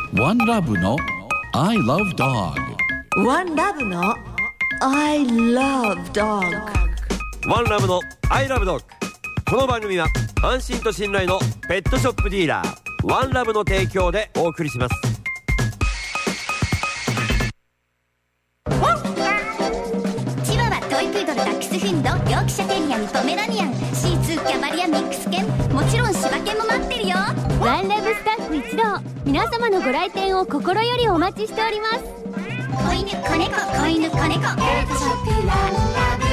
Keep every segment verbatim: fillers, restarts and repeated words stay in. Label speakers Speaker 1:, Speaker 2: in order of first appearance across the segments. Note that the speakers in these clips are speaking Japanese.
Speaker 1: ワンラブの I love dog。
Speaker 2: ワンラブの I love dog。
Speaker 3: ワンラブの I love dog。 この番組は安心と信頼のペットショップディーラーワンラブの提供でお送りします。
Speaker 4: チワワ、トイプードル、ダックスフンド、ヨークシャテリアン、ポメラニアン、シーツー、キャバリア、ミックス犬、もちろん柴犬も待ってるよ。
Speaker 5: ワンラブスタッフ一同、皆様のご来店を心よりお待ちしております。
Speaker 4: 子犬、子猫、子犬、子猫、ペットショップワンラブ。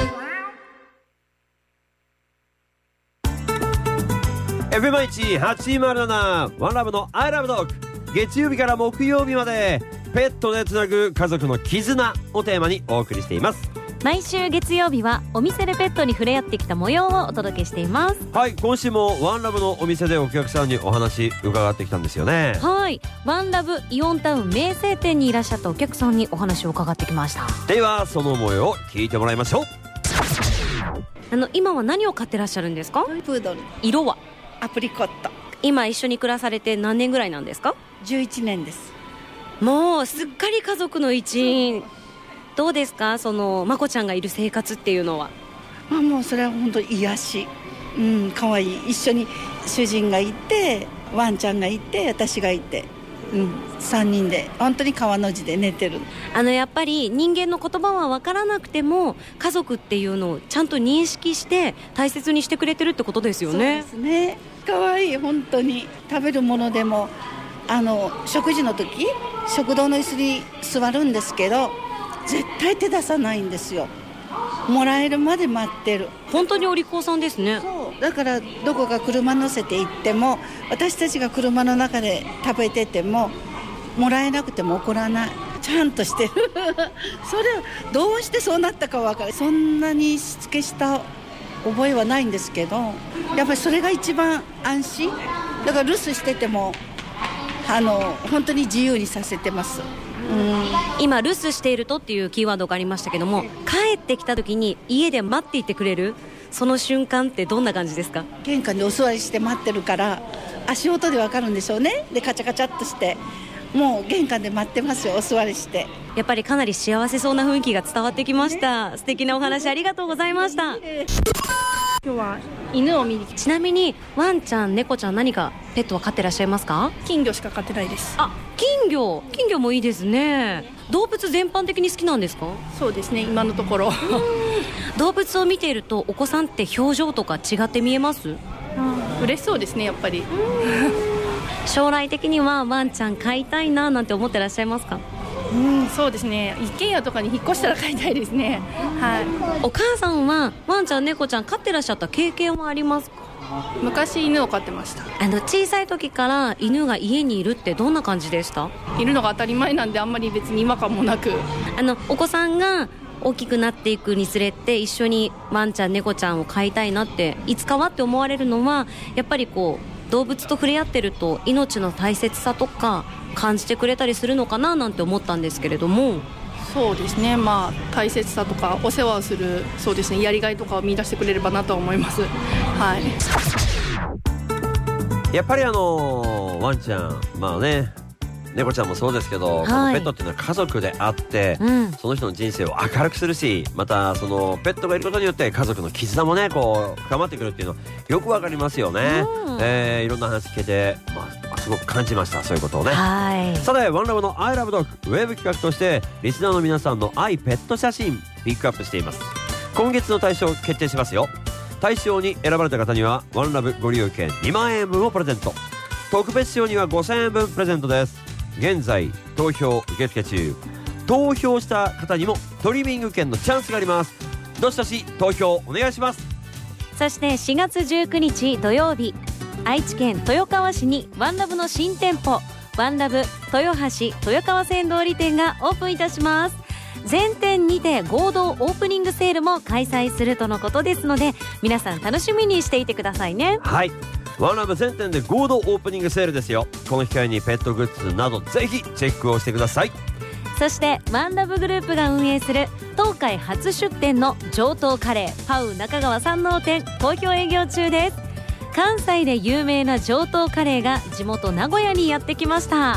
Speaker 3: エフエムいちはちまるなな ワンラブの I love dog。 月曜日から木曜日までペットでつなぐ家族の絆をテーマにお送りしています。
Speaker 6: 毎週月曜日はお店でペットに触れ合ってきた模様をお届けしています。
Speaker 3: はい、今週もワンラブのお店でお客さんにお話伺ってきたんですよね。
Speaker 6: はい、ワンラブイオンタウン名声店にいらっしゃったお客さんにお話を伺ってきました。
Speaker 3: ではその模様を聞いてもらいましょう。
Speaker 6: あの今は何を飼ってらっしゃるんですか？
Speaker 7: トイプードル、
Speaker 6: 色は？
Speaker 7: アプリコット。
Speaker 6: 今一緒に暮らされて何年ぐらいなんですか？
Speaker 7: じゅういちねんです。
Speaker 6: もうすっかり家族の一員。どうですか、そのまこちゃんがいる生活っていうのは？
Speaker 7: まあ、もうそれは本当に癒し、うん、可愛い。一緒に主人がいて、ワンちゃんがいて、私がいて、うん、さんにんで本当に川の字で寝てる。
Speaker 6: あのやっぱり人間の言葉は分からなくても家族っていうのをちゃんと認識して大切にしてくれてるってことですよね。
Speaker 7: そうですね、可愛い。本当に食べるものでもあの食事の時食堂の椅子に座るんですけど絶対手出さないんですよ。もらえるまで待ってる。
Speaker 6: 本当にお利口さんですね。
Speaker 7: そうだからどこか車乗せて行っても私たちが車の中で食べててももらえなくても怒らない。ちゃんとしてるそれどうしてそうなったか分からない。そんなにしつけした覚えはないんですけどやっぱりそれが一番安心だから留守しててもあの本当に自由にさせてます。うん、
Speaker 6: 今留守しているとっていうキーワードがありましたけども、帰ってきた時に家で待っていてくれるその瞬間ってどんな感じですか？
Speaker 7: 玄関でお座りして待ってるから足音で分かるんでしょうね。でカチャカチャっとしてもう玄関で待ってますよ。お座りして
Speaker 6: やっぱりかなり幸せそうな雰囲気が伝わってきました、ね、素敵なお話ありがとうございました。
Speaker 8: 今日は犬を見に来て。
Speaker 6: ちなみにワンちゃん猫ちゃん何かペットは飼ってらっしゃいますか？
Speaker 8: 金魚しか飼ってないです。
Speaker 6: あ、金魚。金魚もいいですね。動物全般的に好きなんですか？
Speaker 8: そうですね、今のところ
Speaker 6: 動物を見ているとお子さんって表情とか違って見えます？
Speaker 8: 嬉しそうですね、やっぱり
Speaker 6: 将来的にはワンちゃん飼いたいななんて思ってらっしゃいますか？
Speaker 8: うん、そうですね、一軒家とかに引っ越したら飼いたいですね。はい。
Speaker 6: お母さんはワンちゃん猫ちゃん飼ってらっしゃった経験はありますか？
Speaker 8: 昔犬を飼ってました。
Speaker 6: あの小さい時から犬が家にいるってどんな感じでした？
Speaker 8: いるのが当たり前なんであんまり別に違和感もなく。
Speaker 6: あのお子さんが大きくなっていくにつれて一緒にワンちゃん猫ちゃんを飼いたいなっていつかはって思われるのはやっぱりこう動物と触れ合ってると命の大切さとか感じてくれたりするのかななんて思ったんですけれども。
Speaker 8: そうですね、まあ大切さとかお世話をする、そうですね、やりがいとかを見出してくれればなとは思います。はい。
Speaker 3: やっぱりあのワンちゃん、まあね猫ちゃんもそうですけど、はい、このペットっていうのは家族であって、うん、その人の人生を明るくするし、またそのペットがいることによって家族の絆もねこう深まってくるっていうのよくわかりますよね。うん、えー、いろんな話聞けて、まあ、すごく感じました、そういうことをね。はい。さてワンラブの I love dog ウェブ企画としてリスナーの皆さんの愛ペット写真ピックアップしています。今月の対象決定しますよ。対象に選ばれた方にはワンラブご利用券にまんえんぶんをプレゼント。特別賞にはごせんえんぶんプレゼントです。現在投票受付中。投票した方にもトリミング券のチャンスがあります。どしどし投票お願いします。
Speaker 6: そしてしがつじゅうくにち土曜日、愛知県豊川市にワンラブの新店舗ワンラブ豊橋豊川線通り店がオープンいたします。全店にて合同オープニングセールも開催するとのことですので皆さん楽しみにしていてくださいね。
Speaker 3: はい、ワンラブ全店で合同オープニングセールですよ。この機会にペットグッズなどぜひチェックをしてください。
Speaker 6: そしてワンラブグループが運営する東海初出店の上等カレーパウ中川山王店好評営業中です。関西で有名な上等カレーが地元名古屋にやってきました。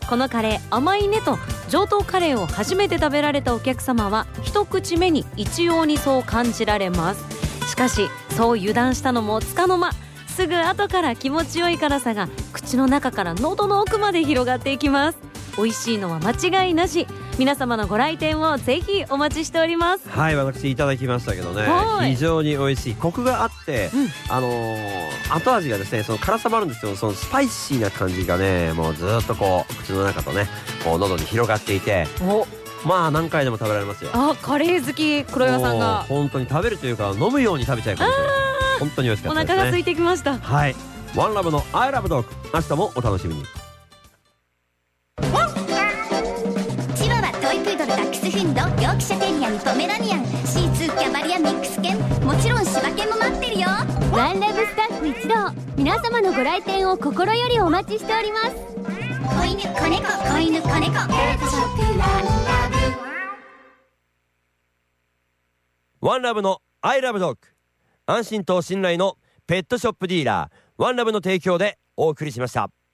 Speaker 6: このカレー甘いねと上等カレーを初めて食べられたお客様は一口目に一様にそう感じられます。しかしそう油断したのもつかの間、すぐ後から気持ちよい辛さが口の中から喉の奥まで広がっていきます。美味しいのは間違いなし。皆様のご来店をぜひお待ちしております。
Speaker 3: はい、私いただきましたけどね、非常に美味しい、コクがあって、うん、あのー、後味がですね、その辛さもあるんですけど、そのスパイシーな感じがね、もうずっとこう口の中とね、こう喉に広がっていて、おまあ何回でも食べられますよ。
Speaker 6: あ、カレー好き黒岩さんが
Speaker 3: 本当に食べるというか飲むように食べちゃうかもしれない。本当に美味しかったですね。
Speaker 6: お腹が空いてきました。
Speaker 3: はい、ワンラブの I love dog、 明日もお楽しみに。
Speaker 4: チワワ、トイプードル、ダックスフンド、ヨークシャテリアにポメラニアン、シーツー、キャバリア、ミックス犬、もちろん柴犬も待ってるよ。
Speaker 5: ワンラブスタッフ一同、皆様のご来店を心よりお待ちしております。
Speaker 4: 子犬、子猫、子犬、子猫、ペットショップワンラ
Speaker 3: ブ。ワンラブの I love dog、 安心と信頼のペットショップディーラーワンラブの提供でお送りしました。